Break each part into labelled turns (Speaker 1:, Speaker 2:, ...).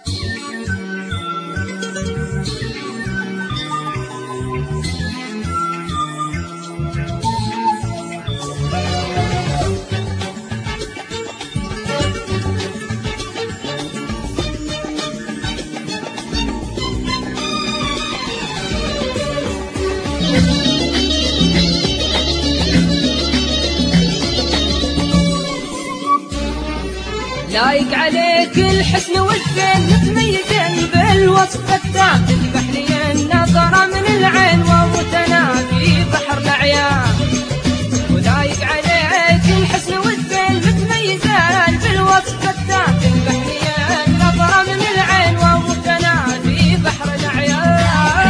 Speaker 1: لايق عليك الحسن والزين متميزين بالوصف التام تذبح لي النظرة من العين ومتنافي بحر الأعيان. ولايق عليك الحسن والزين متميزين بالوصف التام تذبح لي النظرة من العين ومتنافي بحر الأعيان.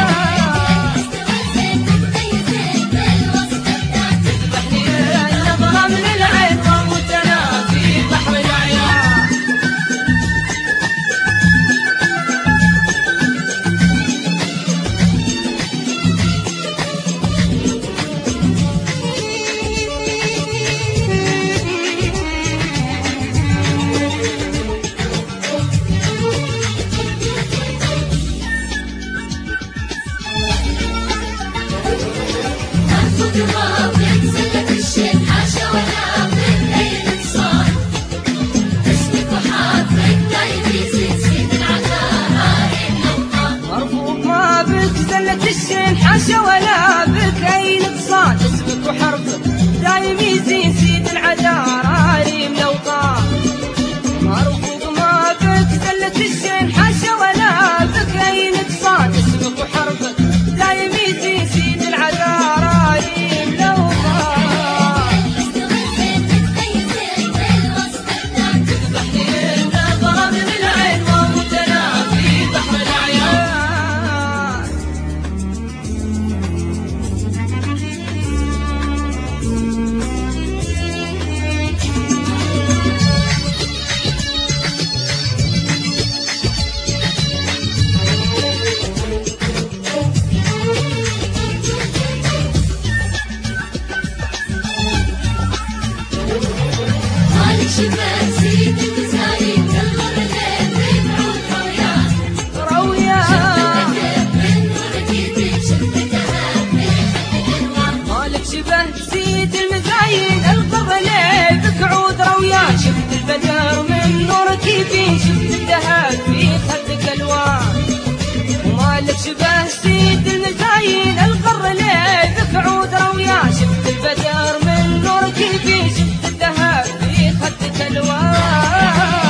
Speaker 1: تذبح لي النظرة من العين ومتنافي بحر الأعيان. حاشا ولا بك أي نقصان اسمك وحرفك دايم يزين سيد العذارى ريم لو طار. مرفوض ما بك زلة الشين حاشا ولا بك أي نقصان اسمك وحرفك دايم يزين سيد العذارى ريم لو طار. تذبح لي النظرة من العين ومتنافي بحر الأعيان. شفت البدر من نورك يبين شفت الذهب في خدك الوان. ومالك شبه سيد المزاين القر ليلك عود رويان. شفت البدر من نورك يبين شفت الذهب في خدك الوان.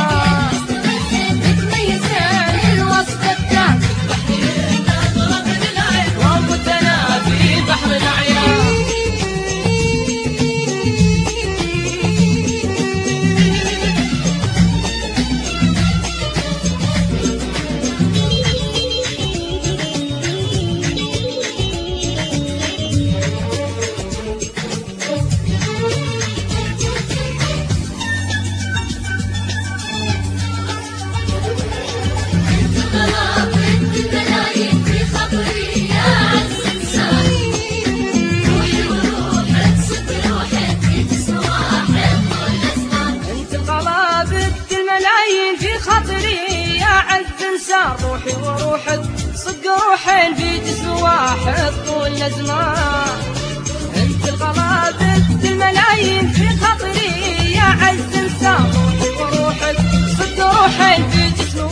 Speaker 1: متميزين الوصف التام تذبح لي النظرة من العين ومتنافي بحر الأعيان. روحي وروحك صدق روحين في جسم واحد طول الأزمان. انت الغلابة الملايين في خاطري يا عز انسان. روحي وروحك صدق روحين في جسم